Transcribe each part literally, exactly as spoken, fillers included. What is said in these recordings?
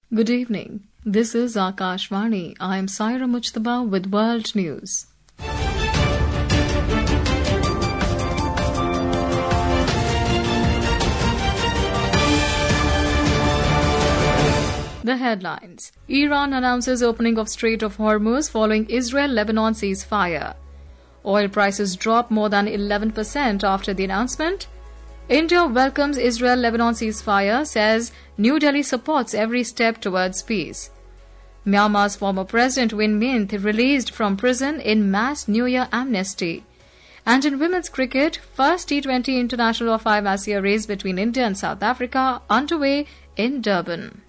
Good evening. This is Akashvani. I am Saira Mujtaba with World News. The headlines. Iran announces opening of Strait of Hormuz following Israel-Lebanon ceasefire. Oil prices drop more than eleven percent after the announcement. India welcomes Israel-Lebanon ceasefire, says New Delhi supports every step towards peace. Myanmar's former president Win Myint released from prison in mass New Year amnesty. And in women's cricket, first T twenty International of Five Asia race between India and South Africa underway in Durban.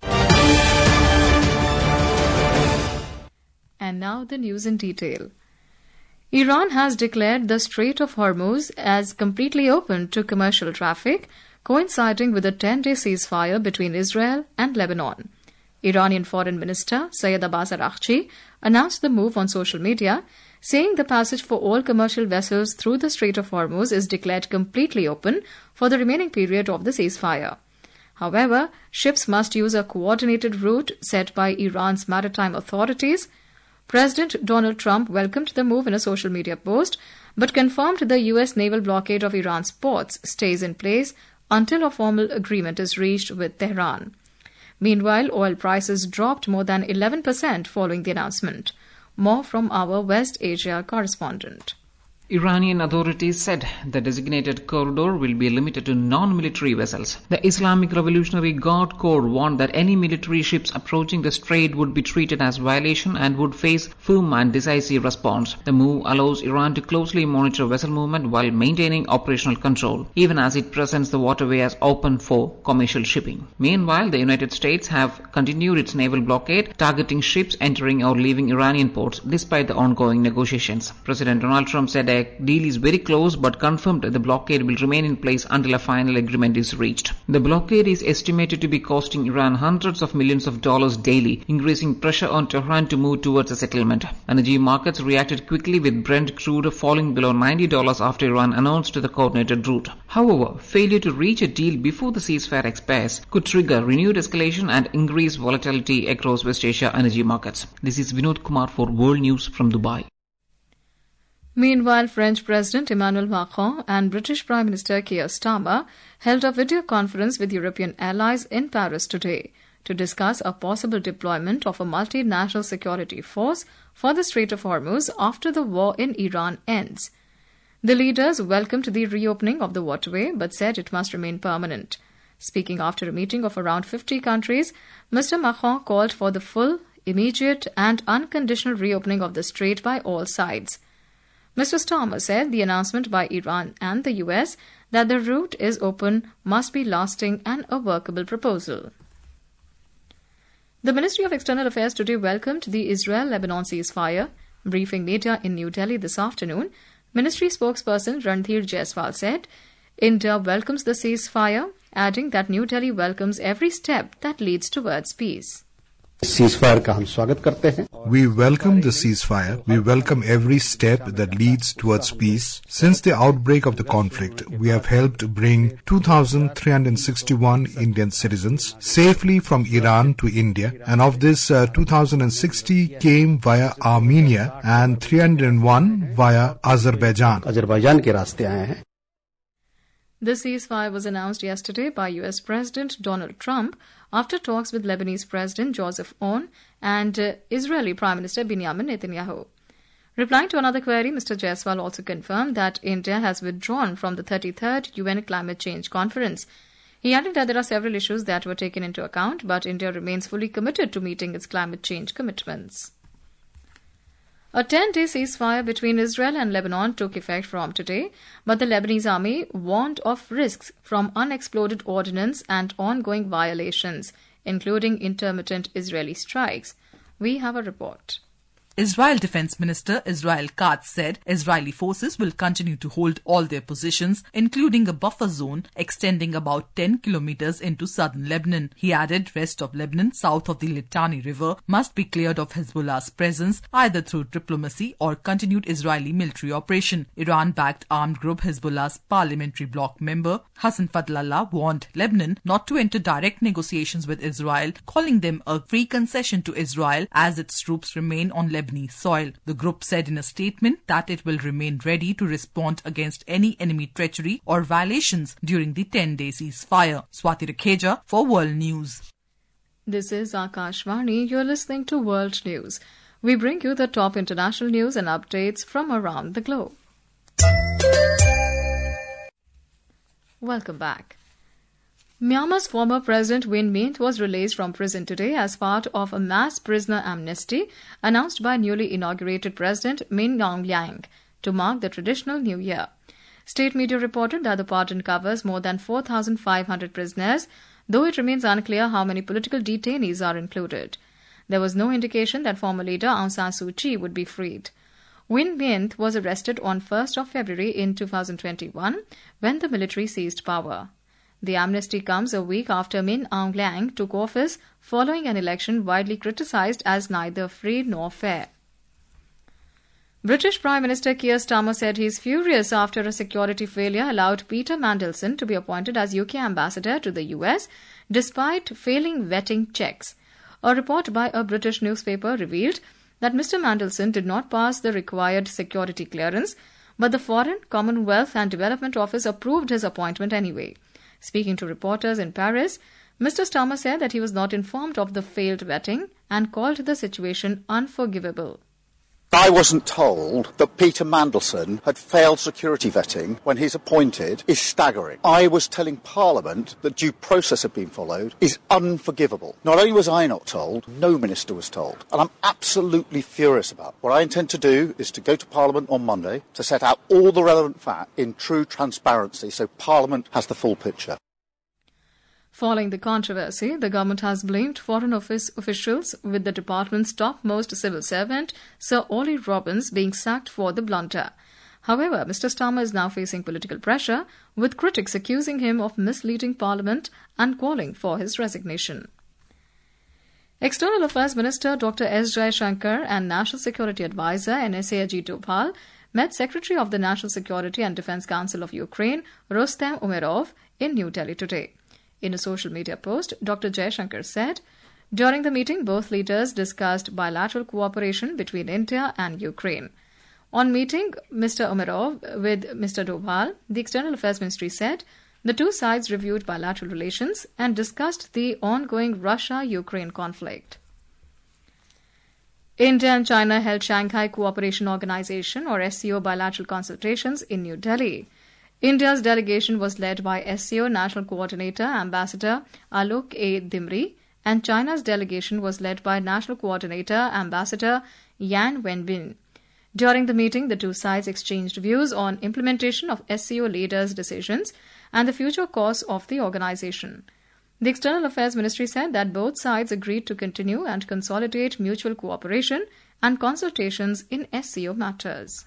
And now the news in detail. Iran has declared the Strait of Hormuz as completely open to commercial traffic, coinciding with a ten-day ceasefire between Israel and Lebanon. Iranian Foreign Minister Sayed Abbas Araghchi announced the move on social media, saying the passage for all commercial vessels through the Strait of Hormuz is declared completely open for the remaining period of the ceasefire. However, ships must use a coordinated route set by Iran's maritime authorities. President Donald Trump welcomed the move in a social media post, but confirmed the U S naval blockade of Iran's ports stays in place until a formal agreement is reached with Tehran. Meanwhile, oil prices dropped more than eleven percent following the announcement. More from our West Asia correspondent. Iranian authorities said the designated corridor will be limited to non-military vessels. The Islamic Revolutionary Guard Corps warned that any military ships approaching the strait would be treated as violation and would face firm and decisive response. The move allows Iran to closely monitor vessel movement while maintaining operational control, even as it presents the waterway as open for commercial shipping. Meanwhile, the United States have continued its naval blockade, targeting ships entering or leaving Iranian ports despite the ongoing negotiations. President Donald Trump said a deal is very close but confirmed the blockade will remain in place until a final agreement is reached. The blockade is estimated to be costing Iran hundreds of millions of dollars daily, increasing pressure on Tehran to move towards a settlement. Energy markets reacted quickly with Brent crude falling below ninety dollars after Iran announced the coordinated route. However, failure to reach a deal before the ceasefire expires could trigger renewed escalation and increase volatility across West Asia energy markets. This is Vinod Kumar for World News from Dubai. Meanwhile, French President Emmanuel Macron and British Prime Minister Keir Starmer held a video conference with European allies in Paris today to discuss a possible deployment of a multinational security force for the Strait of Hormuz after the war in Iran ends. The leaders welcomed the reopening of the waterway but said it must remain permanent. Speaking after a meeting of around fifty countries, Mister Macron called for the full, immediate and unconditional reopening of the strait by all sides. Mister Starmer said the announcement by Iran and the U S that the route is open must be lasting and a workable proposal. The Ministry of External Affairs today welcomed the Israel-Lebanon ceasefire. Briefing media in New Delhi this afternoon, Ministry spokesperson Randhir Jaiswal said India welcomes the ceasefire, adding that New Delhi welcomes every step that leads towards peace. We welcome the ceasefire. We welcome every step that leads towards peace. Since the outbreak of the conflict, we have helped bring two thousand three hundred sixty-one Indian citizens safely from Iran to India, and of this, uh, two thousand sixty came via Armenia and three hundred one via Azerbaijan. The ceasefire was announced yesterday by U S President Donald Trump after talks with Lebanese President Joseph Aoun and uh, Israeli Prime Minister Benjamin Netanyahu. Replying to another query, Mister Jaiswal also confirmed that India has withdrawn from the thirty-third U N Climate Change Conference. He added that there are several issues that were taken into account, but India remains fully committed to meeting its climate change commitments. A ten-day ceasefire between Israel and Lebanon took effect from today, but the Lebanese army warned of risks from unexploded ordnance and ongoing violations, including intermittent Israeli strikes. We have a report. Israel Defense Minister Israel Katz said Israeli forces will continue to hold all their positions, including a buffer zone extending about ten kilometers into southern Lebanon. He added rest of Lebanon south of the Litani River must be cleared of Hezbollah's presence either through diplomacy or continued Israeli military operation. Iran-backed armed group Hezbollah's parliamentary bloc member Hassan Fadlallah warned Lebanon not to enter direct negotiations with Israel, calling them a free concession to Israel as its troops remain on Lebanese soil. The group said in a statement that it will remain ready to respond against any enemy treachery or violations during the ten-day ceasefire. Swati Rakheja for World News. This is Akashvani. You're listening to World News. We bring you the top international news and updates from around the globe. Welcome back. Myanmar's former President Win Myint was released from prison today as part of a mass prisoner amnesty announced by newly inaugurated President Min Aung Hlaing to mark the traditional New Year. State media reported that the pardon covers more than four thousand five hundred prisoners, though it remains unclear how many political detainees are included. There was no indication that former leader Aung San Suu Kyi would be freed. Win Myint was arrested on first of February in two thousand twenty-one when the military seized power. The amnesty comes a week after Min Aung Hlaing took office following an election widely criticised as neither free nor fair. British Prime Minister Keir Starmer said he is furious after a security failure allowed Peter Mandelson to be appointed as U K ambassador to the U S despite failing vetting checks. A report by a British newspaper revealed that Mister Mandelson did not pass the required security clearance, but the Foreign, Commonwealth and Development Office approved his appointment anyway. Speaking to reporters in Paris, Mister Starmer said that he was not informed of the failed vetting and called the situation unforgivable. I wasn't told that Peter Mandelson had failed security vetting when he's appointed is staggering. I was telling Parliament that due process had been followed is unforgivable. Not only was I not told, no minister was told. And I'm absolutely furious about it. What I intend to do is to go to Parliament on Monday to set out all the relevant facts in true transparency so Parliament has the full picture. Following the controversy, the government has blamed Foreign Office officials, with the department's topmost civil servant, Sir Ollie Robbins, being sacked for the blunder. However, Mister Starmer is now facing political pressure, with critics accusing him of misleading Parliament and calling for his resignation. External Affairs Minister Doctor S. Jaishankar and National Security Advisor N S A Ajit Doval met Secretary of the National Security and Defence Council of Ukraine, Rustem Umerov, in New Delhi today. In a social media post, Doctor Jaishankar said, during the meeting, both leaders discussed bilateral cooperation between India and Ukraine. On meeting Mister Umerov with Mister Doval, the External Affairs Ministry said the two sides reviewed bilateral relations and discussed the ongoing Russia-Ukraine conflict. India and China held Shanghai Cooperation Organization or S C O bilateral consultations in New Delhi. India's delegation was led by S C O National Coordinator Ambassador Alok A. Dimri, and China's delegation was led by National Coordinator Ambassador Yan Wenbin. During the meeting, the two sides exchanged views on implementation of S C O leaders' decisions and the future course of the organization. The External Affairs Ministry said that both sides agreed to continue and consolidate mutual cooperation and consultations in S C O matters.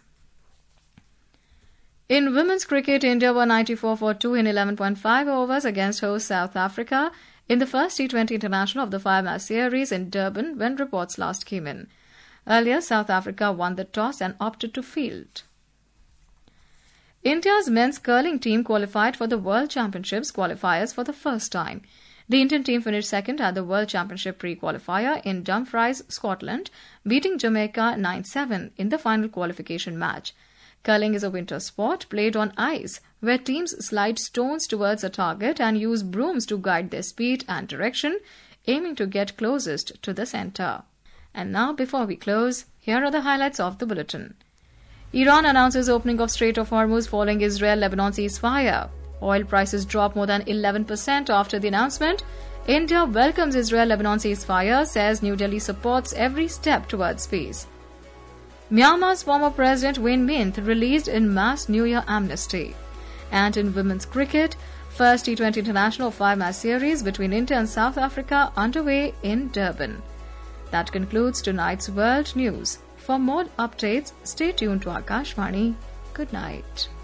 In women's cricket, India won ninety-four for two in eleven point five overs against host South Africa in the first T twenty International of the five-match series in Durban when reports last came in. Earlier, South Africa won the toss and opted to field. India's men's curling team qualified for the World Championships qualifiers for the first time. The Indian team finished second at the World Championship pre-qualifier in Dumfries, Scotland, beating Jamaica nine seven in the final qualification match. Curling is a winter sport played on ice, where teams slide stones towards a target and use brooms to guide their speed and direction, aiming to get closest to the centre. And now, before we close, here are the highlights of the bulletin. Iran announces opening of Strait of Hormuz following Israel-Lebanon ceasefire. Oil prices drop more than eleven percent after the announcement. India welcomes Israel-Lebanon ceasefire, says New Delhi supports every step towards peace. Myanmar's former President Win Myint released in mass New Year amnesty. And in women's cricket, first T twenty International five-match series between India and South Africa underway in Durban. That concludes tonight's World News. For more updates, stay tuned to Akashvani. Good night.